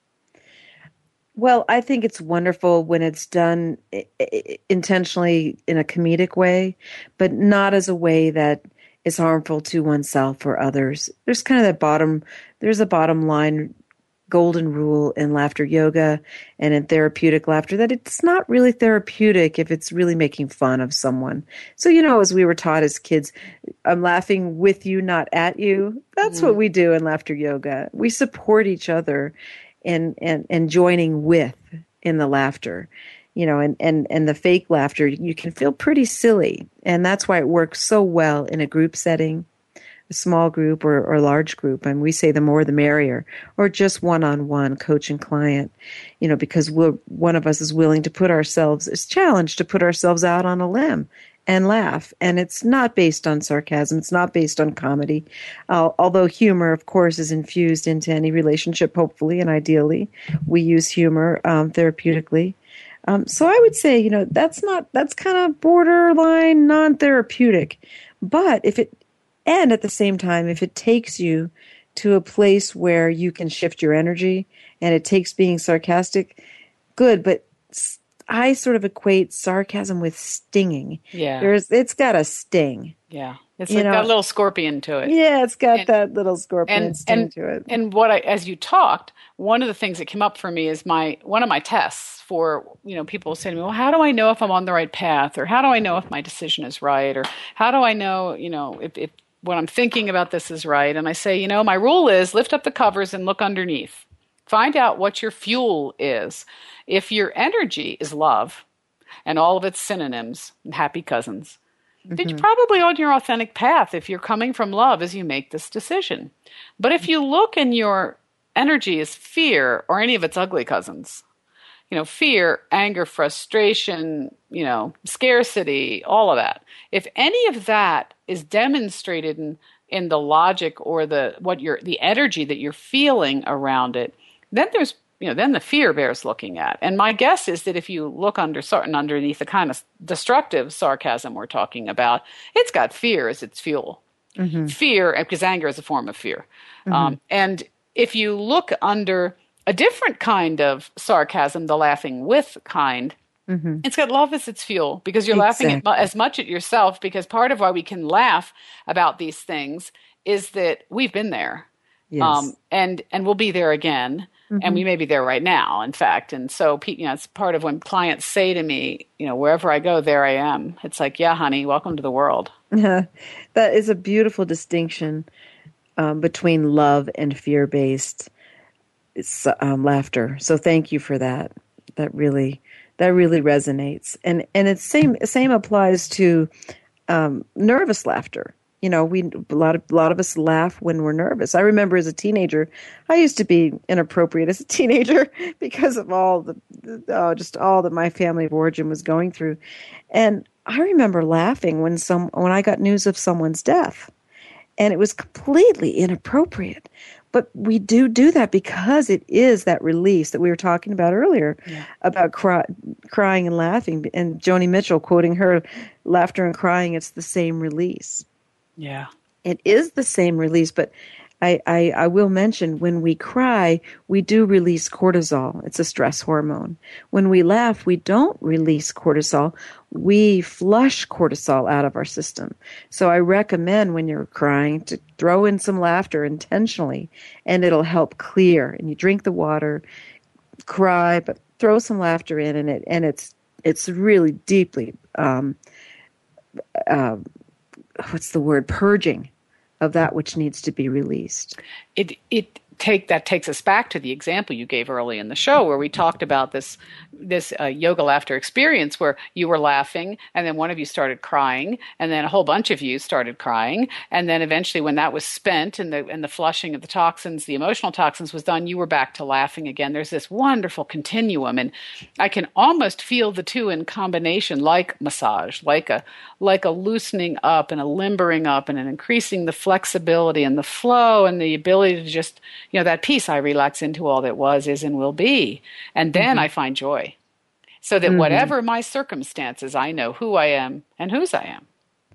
Well, I think it's wonderful when it's done intentionally in a comedic way, but not as a way that is harmful to oneself or others. There's kind of that bottom, there's a bottom line golden rule in laughter yoga and in therapeutic laughter that it's not really therapeutic if it's really making fun of someone. So, you know, as we were taught as kids, I'm laughing with you, not at you. That's mm. what we do in laughter yoga. We support each other. And, and, and joining with in the laughter, you know, and, and, and the fake laughter, you can feel pretty silly. And that's why it works so well in a group setting, a small group or, or large group. And we say the more the merrier, or just one-on-one coach and client, you know, because we're, one of us is willing to put ourselves, is challenged to put ourselves out on a limb and laugh. And it's not based on sarcasm. It's not based on comedy. Uh, although humor, of course, is infused into any relationship, hopefully and ideally. We use humor um, therapeutically. Um, so I would say, you know, that's not, that's kind of borderline non-therapeutic. But if it, and at the same time, if it takes you to a place where you can shift your energy and it takes being sarcastic, good. But I sort of equate sarcasm with stinging. Yeah. There's, it's got a sting. Yeah. It's You like know, got a little scorpion to it. Yeah, it's got And- that little scorpion and, sting and, to it. and what I, as you talked, one of the things that came up for me is my, one of my tests for, you know, people say to me, well, how do I know if I'm on the right path? Or how do I know if my decision is right? Or how do I know, you know, if, if what I'm thinking about this is right? And I say, you know, my rule is lift up the covers and look underneath. Find out what your fuel is. If your energy is love, and all of its synonyms, happy cousins, mm-hmm. then you're probably on your authentic path if you're coming from love as you make this decision. But if you look and your energy is fear or any of its ugly cousins, you know, fear, anger, frustration, you know, scarcity, all of that. If any of that is demonstrated in, in the logic or the what you're the energy that you're feeling around it, then there's you know, then the fear bears looking at. And my guess is that if you look under underneath the kind of destructive sarcasm we're talking about, it's got fear as its fuel. Mm-hmm. Fear, because anger is a form of fear. Mm-hmm. Um, and if you look under a different kind of sarcasm, the laughing with kind, mm-hmm. it's got love as its fuel because you're exactly. laughing at, as much at yourself, because part of why we can laugh about these things is that we've been there. Yes. Um, and, and we'll be there again. Mm-hmm. And we may be there right now, in fact. And so, you know, it's part of when clients say to me, you know, wherever I go, there I am. It's like, yeah, honey, welcome to the world. Yeah, that is a beautiful distinction um, between love and fear-based um, laughter. So thank you for that. That really, that really resonates. And and it's same same applies to um, nervous laughter. You know, we a lot of a lot of us laugh when we're nervous. I remember as a teenager, I used to be inappropriate as a teenager because of all the, oh, just all that my family of origin was going through, and I remember laughing when some when I got news of someone's death, and it was completely inappropriate. But we do do that because it is that release that we were talking about earlier yeah. about cry, crying and laughing. And Joni Mitchell quoting her, laughter and crying, it's the same release. Yeah. It is the same release, but I, I, I will mention when we cry, we do release cortisol. It's a stress hormone. When we laugh, we don't release cortisol. We flush cortisol out of our system. So I recommend when you're crying to throw in some laughter intentionally, and it'll help clear. And you drink the water, cry, but throw some laughter in, and it and it's it's really deeply um, uh, what's the word purging of that which needs to be released. It it take that takes us back to the example you gave early in the show, where we talked about this this uh, yoga laughter experience, where you were laughing, and then one of you started crying, and then a whole bunch of you started crying, and then eventually, when that was spent and the and the flushing of the toxins, the emotional toxins was done, you were back to laughing again. There's this wonderful continuum, and I can almost feel the two in combination, like massage, like a like a loosening up and a limbering up and an increasing the flexibility and the flow and the ability to just, you know, that peace I relax into all that was, is, and will be. And then mm-hmm. I find joy. So that mm-hmm. whatever my circumstances, I know who I am and whose I am.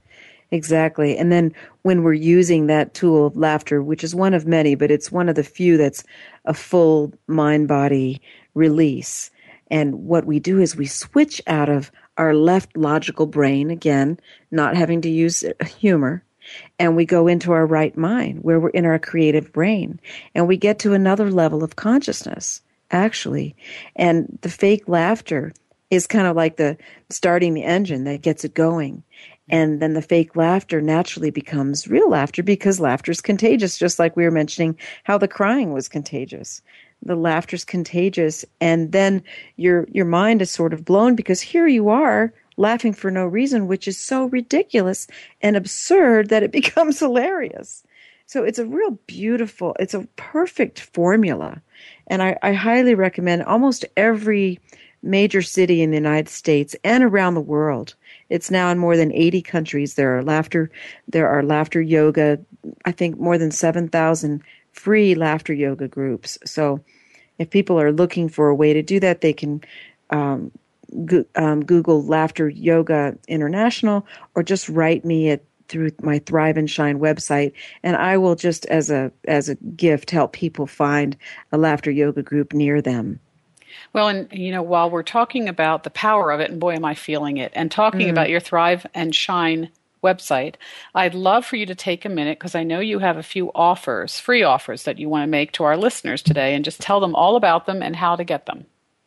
Exactly. And then when we're using that tool of laughter, which is one of many, but it's one of the few that's a full mind-body release. And what we do is we switch out of our left logical brain, again, not having to use humor, and we go into our right mind, where we're in our creative brain, and we get to another level of consciousness, actually. And the fake laughter is kind of like the starting the engine that gets it going. And then the fake laughter naturally becomes real laughter, because laughter is contagious, just like we were mentioning how the crying was contagious. The laughter's contagious, and then your your mind is sort of blown, because here you are laughing for no reason, which is so ridiculous and absurd that it becomes hilarious. So it's a real beautiful, it's a perfect formula. And I, I highly recommend almost every major city in the United States and around the world. It's now in more than eighty countries. There are laughter, there are laughter yoga, I think more than seven thousand free laughter yoga groups. So if people are looking for a way to do that, they can um, go, um, Google Laughter Yoga International, or just write me at through my Thrive and Shine website, and I will just as a as a gift help people find a laughter yoga group near them. Well, and, you know, while we're talking about the power of it, and boy, am I feeling it, and talking mm. about your Thrive and Shine website, I'd love for you to take a minute, because I know you have a few offers, free offers that you want to make to our listeners today, and just tell them all about them and how to get them.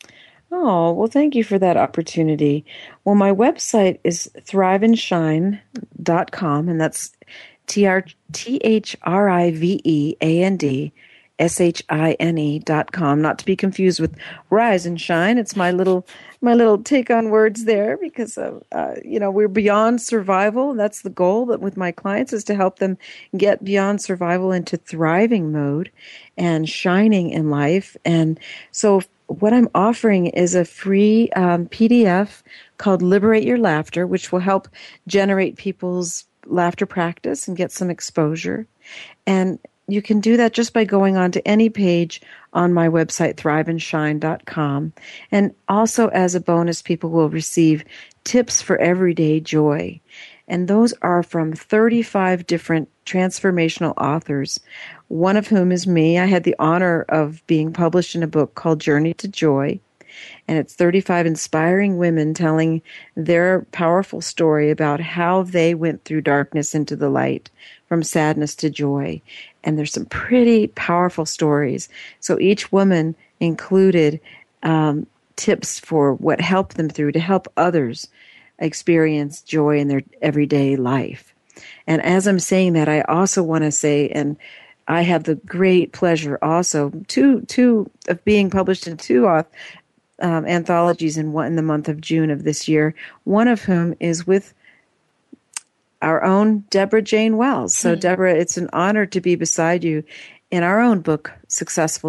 Oh, well, thank you for that opportunity. Well, my website is thrive and shine dot com, and that's T H R I V E A N D S H I N E dot com, not to be confused with Rise and Shine. It's my little my little take on words there, because uh, uh, you know, we're beyond survival. That's the goal that with my clients, is to help them get beyond survival into thriving mode and shining in life. And so what I'm offering is a free um, P D F called Liberate Your Laughter, which will help generate people's laughter practice and get some exposure. And you can do that just by going on to any page on my website, thrive and shine dot com. And also, as a bonus, people will receive tips for everyday joy. And those are from thirty-five different transformational authors, one of whom is me. I had the honor of being published in a book called Journey to Joy. And it's thirty-five inspiring women telling their powerful story about how they went through darkness into the light, from sadness to joy. And there's some pretty powerful stories. So each woman included um, tips for what helped them through to help others experience joy in their everyday life. And as I'm saying that, I also want to say, and I have the great pleasure also two two of being published in two authors. Um, anthologies in one in the month of June of this year, one of whom is with our own Deborah Jane Wells. So, mm-hmm. Deborah, it's an honor to be beside you in our own book, Successful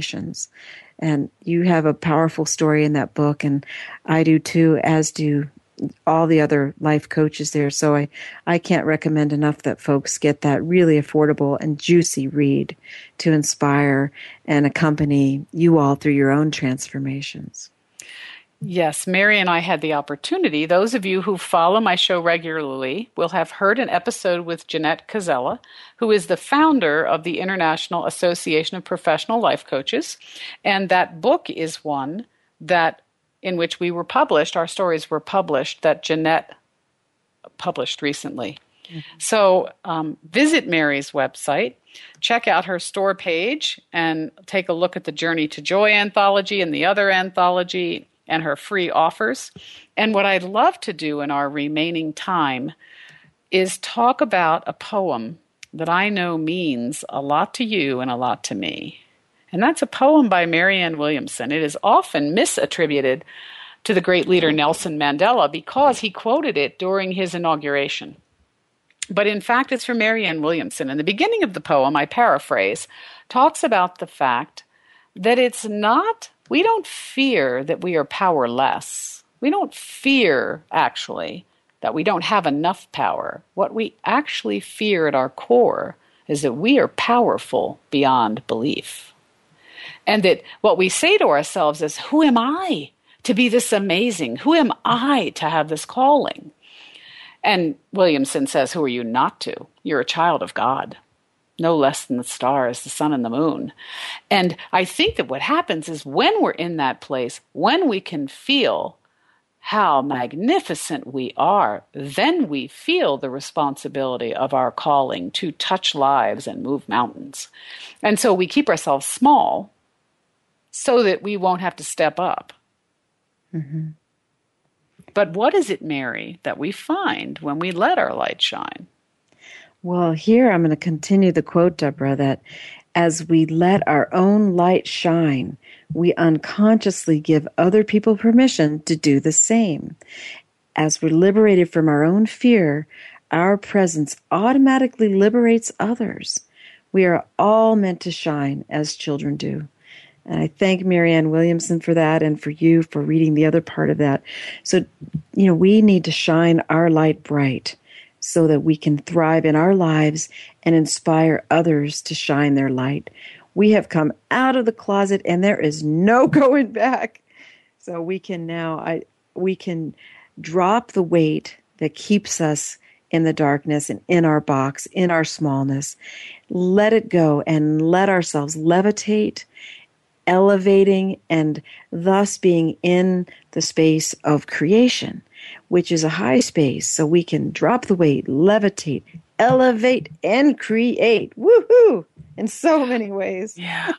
Transformations. And you have a powerful story in that book, and I do too, as do all the other life coaches there. So I, I can't recommend enough that folks get that really affordable and juicy read to inspire and accompany you all through your own transformations. Yes, Mary and I had the opportunity. Those of you who follow my show regularly will have heard an episode with Jeanette Cazella, who is the founder of the International Association of Professional Life Coaches. And that book is one that in which we were published, our stories were published, that Jeanette published recently. Mm-hmm. So um, visit Mary's website, check out her store page, and take a look at the Journey to Joy anthology and the other anthology and her free offers. And what I'd love to do in our remaining time is talk about a poem that I know means a lot to you and a lot to me. And that's a poem by Marianne Williamson. It is often misattributed to the great leader Nelson Mandela because he quoted it during his inauguration. But in fact, it's from Marianne Williamson. And the beginning of the poem, I paraphrase, talks about the fact that it's not, we don't fear that we are powerless. We don't fear, actually, that we don't have enough power. What we actually fear at our core is that we are powerful beyond belief. And that what we say to ourselves is, who am I to be this amazing? Who am I to have this calling? And Williamson says, who are you not to? You're a child of God, no less than the stars, the sun and the moon. And I think that what happens is when we're in that place, when we can feel how magnificent we are, then we feel the responsibility of our calling to touch lives and move mountains. And so we keep ourselves small so that we won't have to step up. Mm-hmm. But what is it, Mary, that we find when we let our light shine? Well, here I'm going to continue the quote, Deborah, that as we let our own light shine, we unconsciously give other people permission to do the same. As we're liberated from our own fear, our presence automatically liberates others. We are all meant to shine as children do. And I thank Marianne Williamson for that and for you for reading the other part of that. So, you know, we need to shine our light bright so that we can thrive in our lives and inspire others to shine their light. We have come out of the closet and there is no going back. So we can now, I, we can drop the weight that keeps us in the darkness and in our box, in our smallness. Let it go and let ourselves levitate, elevating, and thus being in the space of creation, which is a high space, so we can drop the weight, levitate, elevate, and create. Woohoo! In so many ways. Yeah.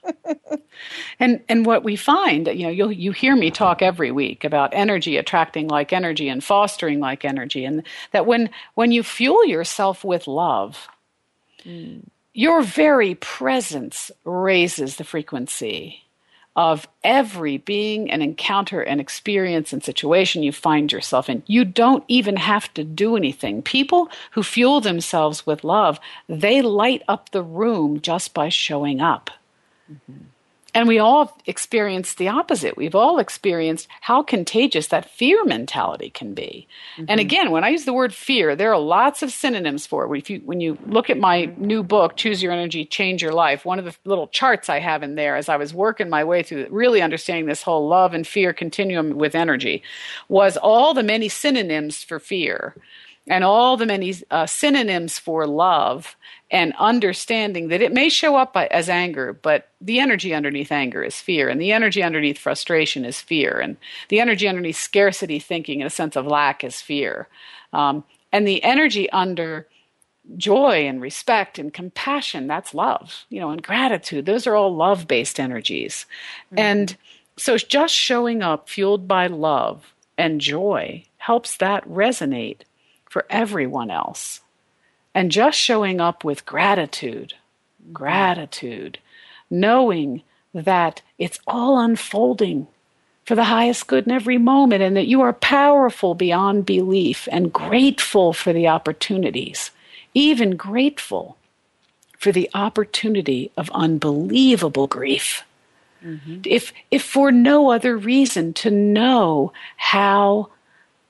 and and what we find, you know, you you hear me talk every week about energy attracting like energy and fostering like energy, and that when when you fuel yourself with love, mm. your very presence raises the frequency of every being and encounter and experience and situation you find yourself in. You don't even have to do anything. People who fuel themselves with love, they light up the room just by showing up. Mm-hmm. And we all experience the opposite. We've all experienced how contagious that fear mentality can be. Mm-hmm. And again, when I use the word fear, there are lots of synonyms for it. If you, when you look at my new book, Choose Your Energy, Change Your Life, one of the little charts I have in there as I was working my way through really understanding this whole love and fear continuum with energy was all the many synonyms for fear and all the many uh, synonyms for love, and understanding that it may show up by, as anger, but the energy underneath anger is fear, and the energy underneath frustration is fear, and the energy underneath scarcity thinking and a sense of lack is fear. Um, and the energy under joy and respect and compassion, that's love, you know, and gratitude. Those are all love-based energies. Mm-hmm. And so just showing up fueled by love and joy helps that resonate for everyone else. And just showing up with gratitude, gratitude, knowing that it's all unfolding for the highest good in every moment, and that you are powerful beyond belief and grateful for the opportunities, even grateful for the opportunity of unbelievable grief. Mm-hmm. If, if for no other reason, to know how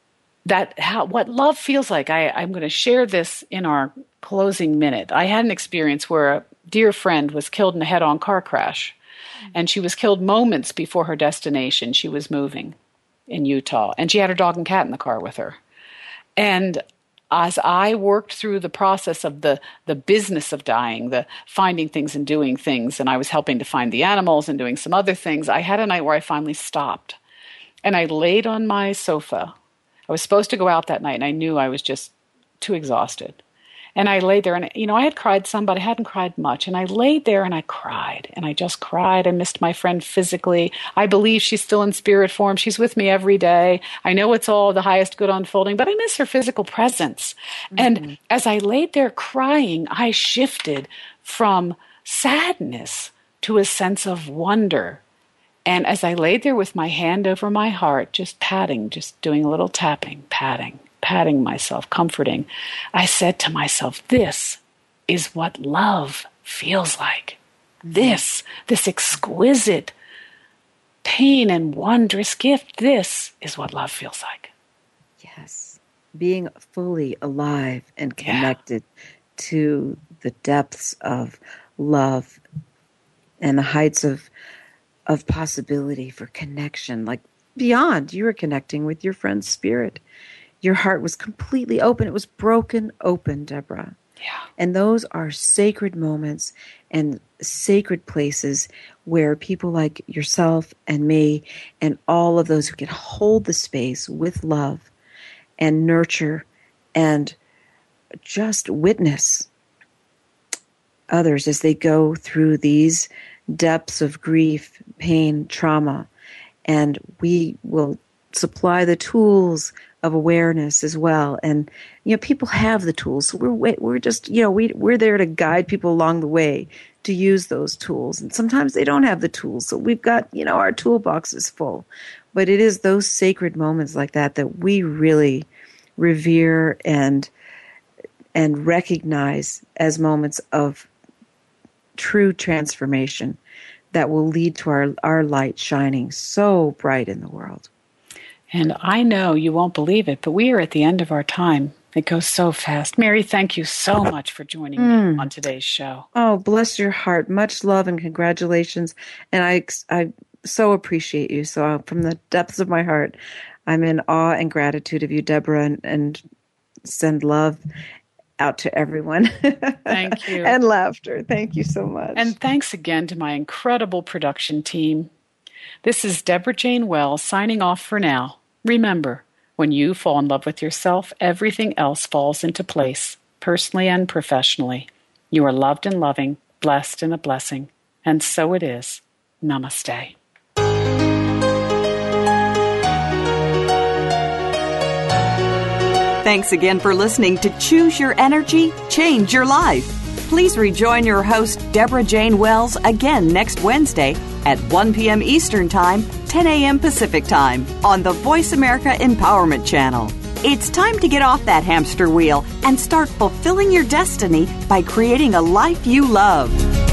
that how what love feels like. I, I'm going to share this in our closing minute. I had an experience where a dear friend was killed in a head-on car crash, and she was killed moments before her destination. She was moving in Utah, and she had her dog and cat in the car with her. And as I worked through the process of the, the business of dying, the finding things and doing things, and I was helping to find the animals and doing some other things, I had a night where I finally stopped. And I laid on my sofa. I was supposed to go out that night, and I knew I was just too exhausted. And I laid there, and, you know, I had cried some, but I hadn't cried much. And I laid there, and I cried, and I just cried. I missed my friend physically. I believe she's still in spirit form. She's with me every day. I know it's all the highest good unfolding, but I miss her physical presence. Mm-hmm. And as I laid there crying, I shifted from sadness to a sense of wonder. And as I laid there with my hand over my heart, just patting, just doing a little tapping, patting, patting myself, comforting, I said to myself, this is what love feels like. This, this exquisite pain and wondrous gift, this is what love feels like. Yes. Being fully alive and connected yeah. to the depths of love and the heights of of possibility for connection, like beyond. You were connecting with your friend's spirit. Your heart was completely open. It was broken open, Deborah. Yeah. And those are sacred moments and sacred places where people like yourself and me and all of those who can hold the space with love and nurture and just witness others as they go through these depths of grief, pain, trauma. And we will supply the tools of awareness as well. And, you know, people have the tools. So we're, we're just, you know, we, we're there to guide people along the way to use those tools. And sometimes they don't have the tools. So we've got, you know, our toolbox is full. But it is those sacred moments like that that we really revere and, and recognize as moments of true transformation that will lead to our, our light shining so bright in the world. And I know you won't believe it, but we are at the end of our time. It goes so fast. Mary, thank you so much for joining mm. me on today's show. Oh, bless your heart. Much love and congratulations. And I, I so appreciate you. So uh, from the depths of my heart, I'm in awe and gratitude of you, Deborah, and, and send love out to everyone. Thank you. And laughter. Thank you so much. And thanks again to my incredible production team. This is Deborah Jane Wells signing off for now. Remember, when you fall in love with yourself, everything else falls into place, personally and professionally. You are loved and loving, blessed and a blessing. And so it is. Namaste. Thanks again for listening to Choose Your Energy, Change Your Life. Please rejoin your host, Deborah Jane Wells, again next Wednesday at one p.m. Eastern Time, ten a.m. Pacific Time on the Voice America Empowerment Channel. It's time to get off that hamster wheel and start fulfilling your destiny by creating a life you love.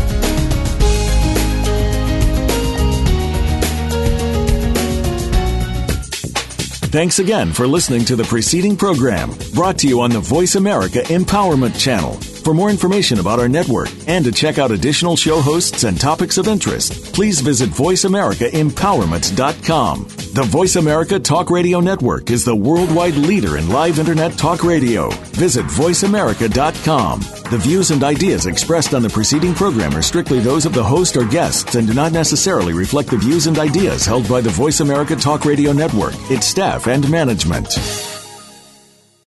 Thanks again for listening to the preceding program brought to you on the Voice America Empowerment Channel. For more information about our network and to check out additional show hosts and topics of interest, please visit voice america empowerment dot com. The Voice America Talk Radio Network is the worldwide leader in live Internet talk radio. Visit voice america dot com. The views and ideas expressed on the preceding program are strictly those of the host or guests and do not necessarily reflect the views and ideas held by the Voice America Talk Radio Network, its staff, and management.